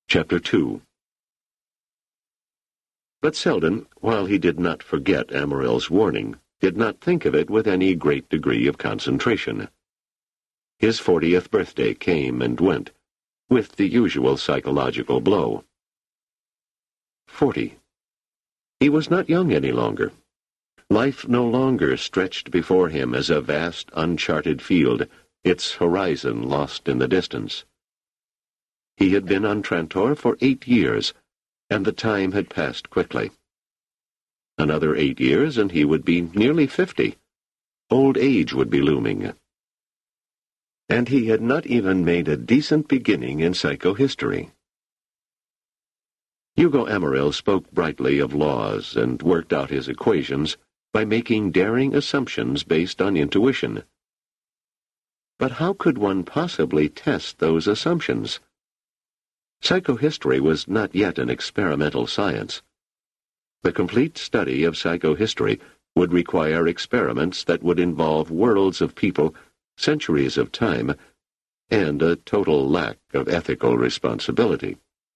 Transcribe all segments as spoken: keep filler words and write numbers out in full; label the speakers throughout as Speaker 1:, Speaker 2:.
Speaker 1: Chapter two. But Selden, while he did not forget Amaril's warning, did not think of it with any great degree of concentration. His fortieth birthday came and went, with the usual psychological blow. Forty. He was not young any longer. Life no longer stretched before him as a vast, uncharted field, its horizon lost in the distance. He had been on Trantor for eight years, and the time had passed quickly. Another eight years, and he would be nearly fifty. Old age would be looming. And he had not even made a decent beginning in psychohistory. Hugo Amaril spoke brightly of laws and worked out his equations by making daring assumptions based on intuition. But how could one possibly test those assumptions? Psychohistory was not yet an experimental science. The complete study of psychohistory would require experiments that would involve worlds of people, centuries of time, and a total lack of ethical responsibility.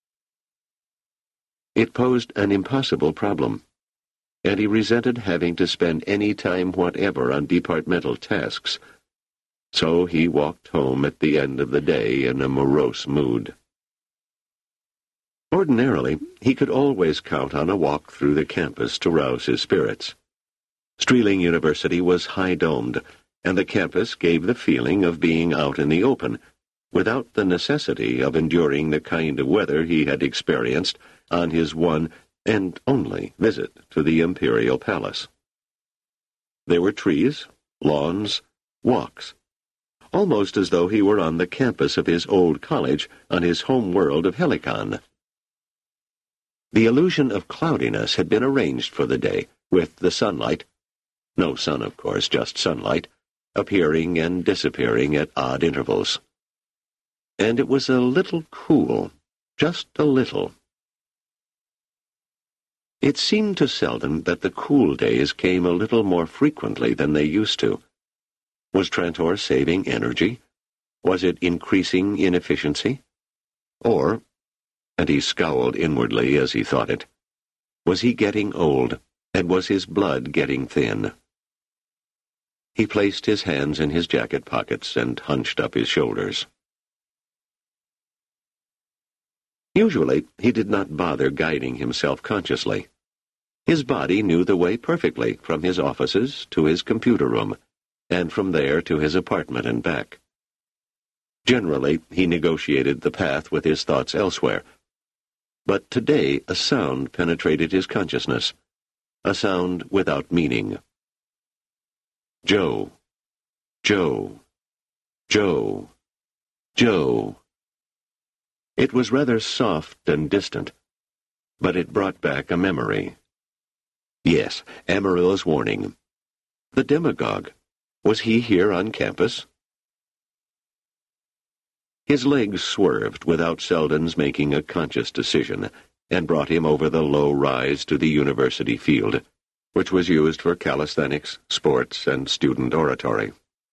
Speaker 1: It posed an impossible problem, and he resented having to spend any time whatever on departmental tasks, so he walked home at the end of the day in a morose mood. Ordinarily, he could always count on a walk through the campus to rouse his spirits. Streeling University was high-domed, and the campus gave the feeling of being out in the open, without the necessity of enduring the kind of weather he had experienced on his one and only visit to the Imperial Palace. There were trees, lawns, walks, almost as though he were on the campus of his old college on his home world of Helicon. The illusion of cloudiness had been arranged for the day, with the sunlight, no sun of course, just sunlight, appearing and disappearing at odd intervals. And it was a little cool, just a little. It seemed to Selden that the cool days came a little more frequently than they used to. Was Trantor saving energy? Was it increasing inefficiency? Or, and he scowled inwardly as he thought it, was he getting old, and was his blood getting thin? He placed his hands in his jacket pockets and hunched up his shoulders. Usually, he did not bother guiding himself consciously. His body knew the way perfectly from his offices to his computer room, and from there to his apartment and back. Generally, he negotiated the path with his thoughts elsewhere. But today a sound penetrated his consciousness, a sound without meaning. Joe, Joe, Joe, Joe. It was rather soft and distant, but it brought back a memory. Yes, Amaril's warning. The demagogue. Was he here on campus? His legs swerved without Selden's making a conscious decision, and brought him over the low rise to the university field, which was used for calisthenics, sports, and student oratory.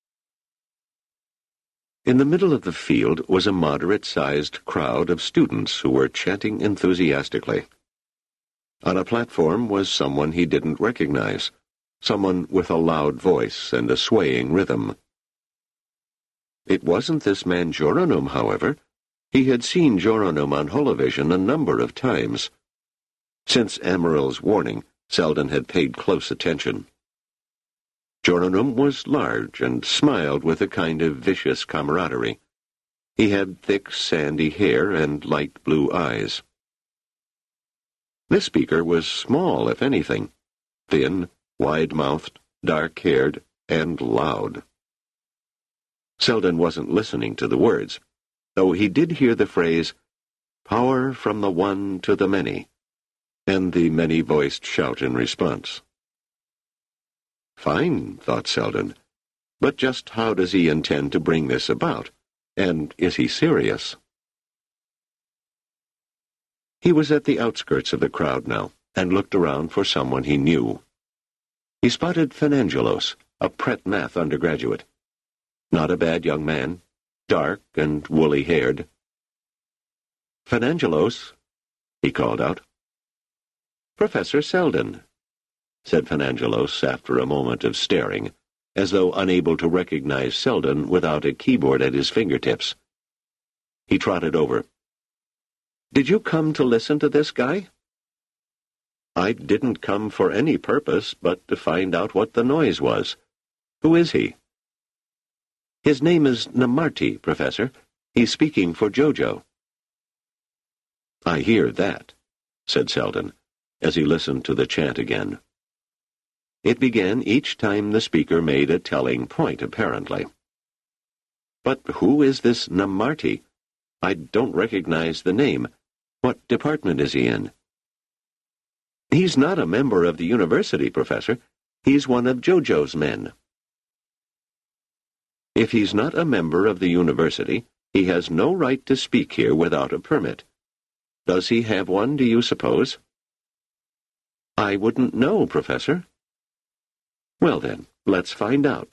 Speaker 1: In the middle of the field was a moderate-sized crowd of students who were chanting enthusiastically. On a platform was someone he didn't recognize, someone with a loud voice and a swaying rhythm. It wasn't this man Joronum, however. He had seen Joronum on Holovision a number of times. Since Amaril's warning, Selden had paid close attention. Joronum was large and smiled with a kind of vicious camaraderie. He had thick, sandy hair and light blue eyes. This speaker was small, if anything, thin, wide-mouthed, dark-haired, and loud. Selden wasn't listening to the words, though he did hear the phrase, "Power from the one to the many," and the many-voiced shout in response. Fine, thought Selden, but just how does he intend to bring this about, and is he serious? He was at the outskirts of the crowd now, and looked around for someone he knew. He spotted Fenangelos, a Pratt Math undergraduate. Not a bad young man, dark and woolly-haired. Fenangelos, he called out. Professor Selden, said Fenangelos after a moment of staring, as though unable to recognize Selden without a keyboard at his fingertips. He trotted over. Did you come to listen to this guy? I didn't come for any purpose but to find out what the noise was. Who is he? His name is Namarti, Professor. He's speaking for Jojo. I hear that, said Selden, as he listened to the chant again. It began each time the speaker made a telling point, apparently. But who is this Namarti? I don't recognize the name. What department is he in? He's not a member of the university, Professor. He's one of Jojo's men. If he's not a member of the university, he has no right to speak here without a permit. Does he have one, do you suppose? I wouldn't know, Professor. Well then, let's find out.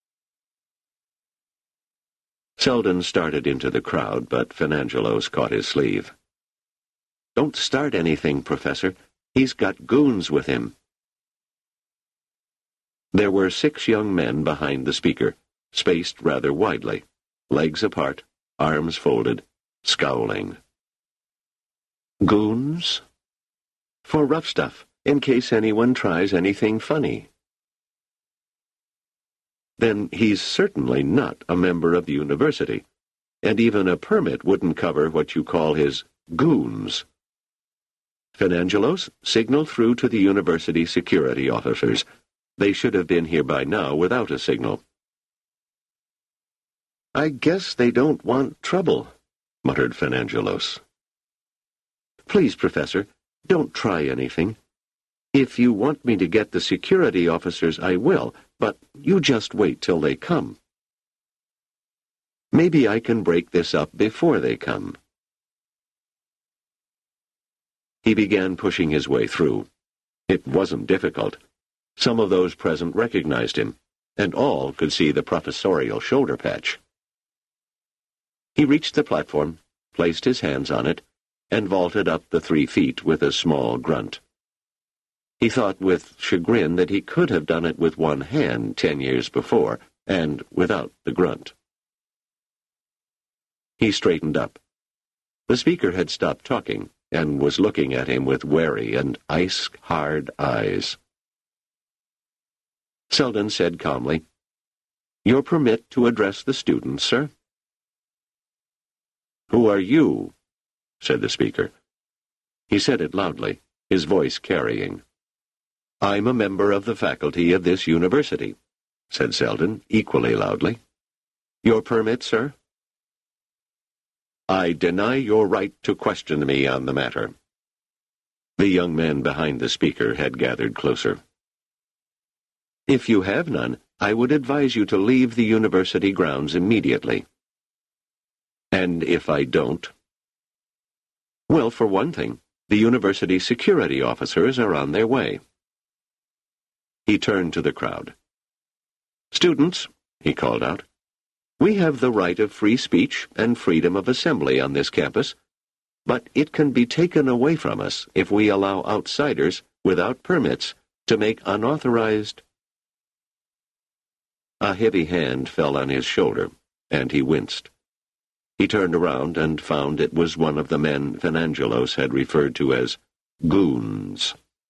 Speaker 1: Selden started into the crowd, but Fenangelos caught his sleeve. Don't start anything, Professor. He's got goons with him. There were six young men behind the speaker, spaced rather widely, legs apart, arms folded, scowling. Goons? For rough stuff, in case anyone tries anything funny. Then he's certainly not a member of the university, and even a permit wouldn't cover what you call his goons. Fenangelos, signal through to the university security officers. They should have been here by now without a signal. I guess they don't want trouble, muttered Fenangelos. Please, Professor, don't try anything. If you want me to get the security officers, I will, but you just wait till they come. Maybe I can break this up before they come. He began pushing his way through. It wasn't difficult. Some of those present recognized him, and all could see the professorial shoulder patch. He reached the platform, placed his hands on it, and vaulted up the three feet with a small grunt. He thought with chagrin that he could have done it with one hand ten years before, and without the grunt. He straightened up. The speaker had stopped talking, and was looking at him with wary and ice-hard eyes. Selden said calmly, Your permit to address the students, sir? Who are you? Said the speaker. He said it loudly, his voice carrying. I'm a member of the faculty of this university, said Selden, equally loudly. Your permit, sir? I deny your right to question me on the matter. The young men behind the speaker had gathered closer. If you have none, I would advise you to leave the university grounds immediately. And if I don't? Well, for one thing, the university security officers are on their way. He turned to the crowd. Students, he called out, we have the right of free speech and freedom of assembly on this campus, but it can be taken away from us if we allow outsiders, without permits, to make unauthorized... A heavy hand fell on his shoulder, and he winced. He turned around and found it was one of the men Fenangelos had referred to as goons.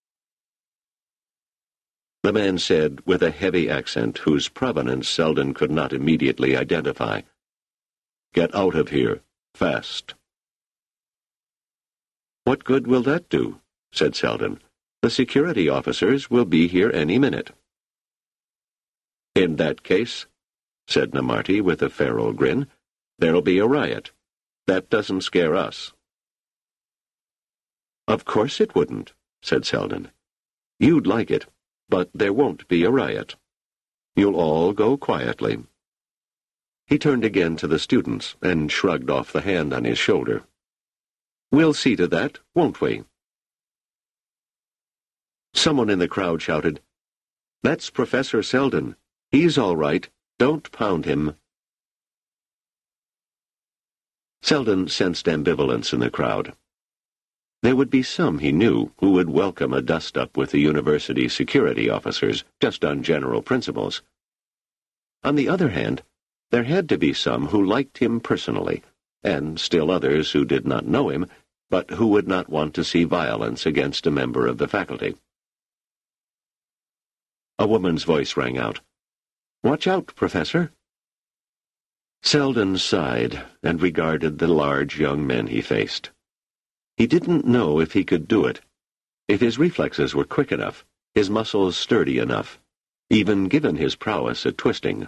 Speaker 1: The man said, with a heavy accent whose provenance Selden could not immediately identify, Get out of here, fast. What good will that do? Said Selden. The security officers will be here any minute. In that case, said Namarti with a feral grin, there'll be a riot. That doesn't scare us. Of course it wouldn't, said Selden. You'd like it. But there won't be a riot. You'll all go quietly. He turned again to the students and shrugged off the hand on his shoulder. We'll see to that, won't we? Someone in the crowd shouted, That's Professor Selden. He's all right. Don't pound him. Selden sensed ambivalence in the crowd. There would be some, he knew, who would welcome a dust-up with the university security officers, just on general principles. On the other hand, there had to be some who liked him personally, and still others who did not know him, but who would not want to see violence against a member of the faculty. A woman's voice rang out. "Watch out, Professor." Selden sighed and regarded the large young men he faced. He didn't know if he could do it, if his reflexes were quick enough, his muscles sturdy enough, even given his prowess at twisting.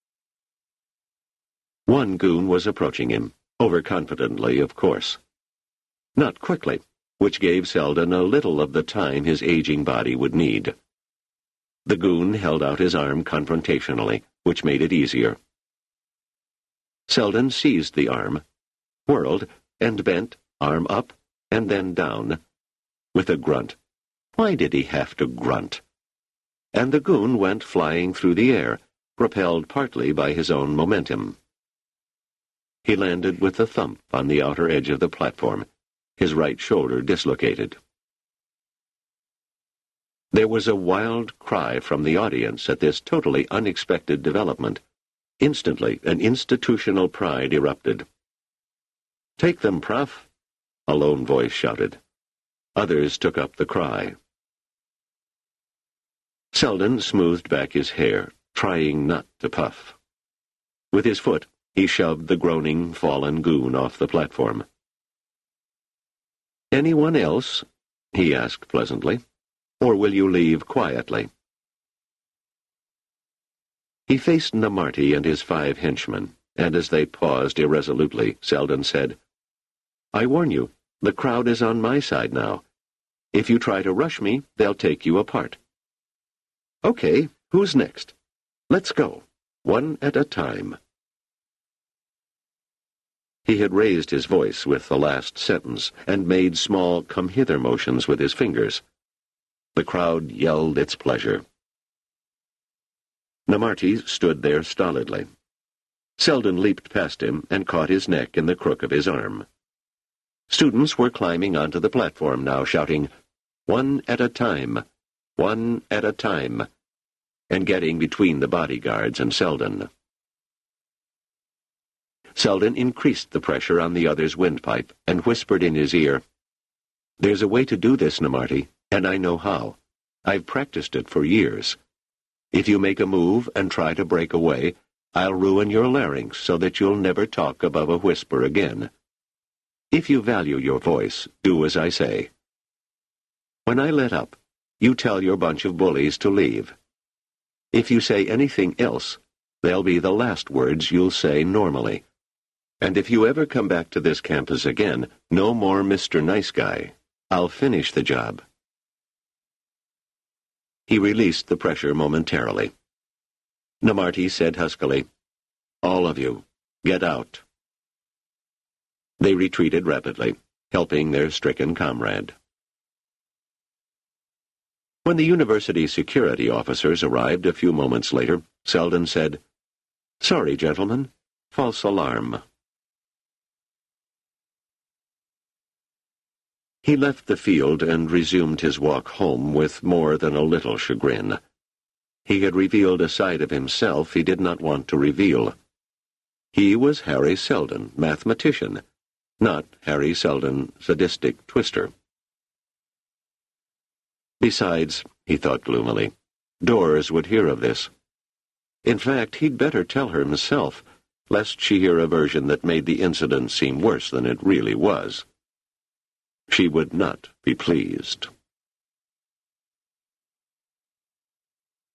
Speaker 1: One goon was approaching him, overconfidently, of course. Not quickly, which gave Selden a little of the time his aging body would need. The goon held out his arm confrontationally, which made it easier. Selden seized the arm, whirled, and bent, arm up, and then down, with a grunt. Why did he have to grunt? And the goon went flying through the air, propelled partly by his own momentum. He landed with a thump on the outer edge of the platform, his right shoulder dislocated. There was a wild cry from the audience at this totally unexpected development. Instantly, an institutional pride erupted. "Take them, Prof," a lone voice shouted. Others took up the cry. Selden smoothed back his hair, trying not to puff. With his foot, he shoved the groaning, fallen goon off the platform. "Anyone else?" he asked pleasantly. "Or will you leave quietly?" He faced Namarty and his five henchmen, and as they paused irresolutely, Selden said, "I warn you, the crowd is on my side now. If you try to rush me, they'll take you apart." "Okay, who's next? Let's go, one at a time." He had raised his voice with the last sentence and made small come-hither motions with his fingers. The crowd yelled its pleasure. Namarty stood there stolidly. Selden leaped past him and caught his neck in the crook of his arm. Students were climbing onto the platform now, shouting, "One at a time, one at a time," and getting between the bodyguards and Selden. Selden increased the pressure on the other's windpipe and whispered in his ear, "There's a way to do this, Namarty, and I know how. I've practiced it for years. If you make a move and try to break away, I'll ruin your larynx so that you'll never talk above a whisper again. If you value your voice, do as I say. When I let up, you tell your bunch of bullies to leave. If you say anything else, they'll be the last words you'll say normally. And if you ever come back to this campus again, no more Mister Nice Guy. I'll finish the job." He released the pressure momentarily. Namarty said huskily, "All of you, get out." They retreated rapidly, helping their stricken comrade. When the university security officers arrived a few moments later, Selden said, "Sorry, gentlemen, false alarm." He left the field and resumed his walk home with more than a little chagrin. He had revealed a side of himself he did not want to reveal. He was Harry Selden, mathematician, not Harry Selden, sadistic twister. Besides, he thought gloomily, Doris would hear of this. In fact, he'd better tell her himself, lest she hear a version that made the incident seem worse than it really was. She would not be pleased.